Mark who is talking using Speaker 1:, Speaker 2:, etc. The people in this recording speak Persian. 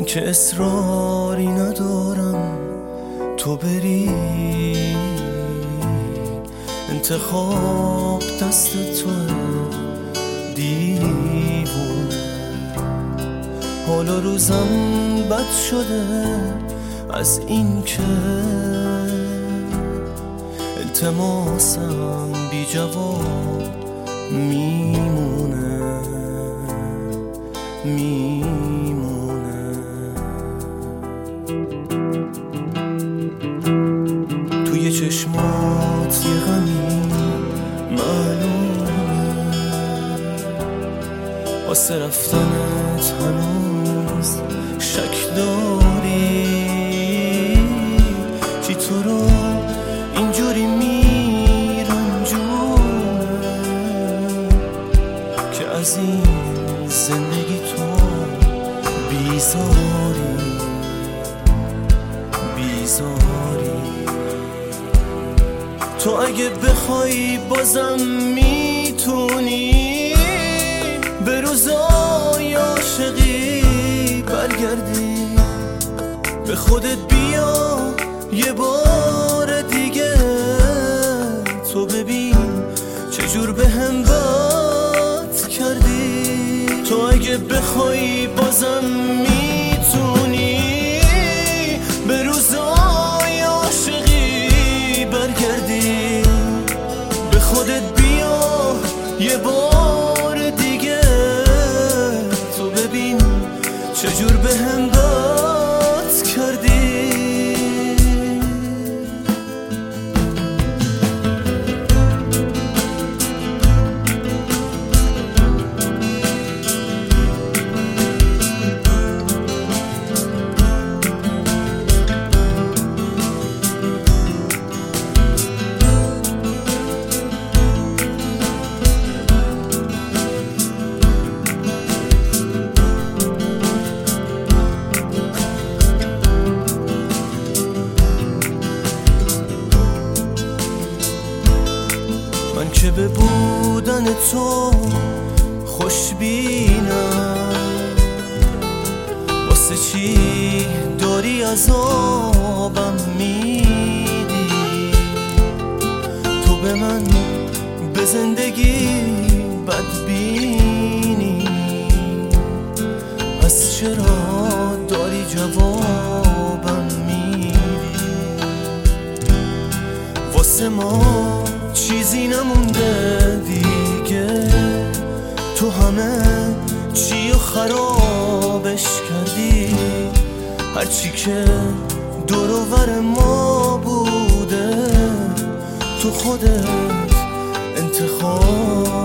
Speaker 1: من که اصراری ندارم تو بری، انتخاب دست توه دیوون. حالا روزم بد شده از این که التماسم بی جواب میمونه. توی چشمات یه غمی معلومه، واسه رفتنت هنوز شک داری. چی تو رو اینجوری میرنجونه که از این زندگی تو بیزاری. تو اگه بخوای بازم میتونی به روزای عاشقی برگردی، به خودت بیا یه بار دیگه. تو ببین چجور بهم بد کردی. تو اگه بخوای بازم میتونی به روزای عاشقی برگردی، به خودت بیا یه بار دیگه. تو ببین چجور بهم بد کردی. من که به بودن تو خوشبینم، واسه چی داری عذابم میدی؟ تو به من به زندگی بدبینی، پس چرا داری جوابم میدی؟ واسه ما چیزی نمونده دیگه، تو همه چی و خرابش کردی. هرچی که دور و بر ما بوده تو خودت انتخاب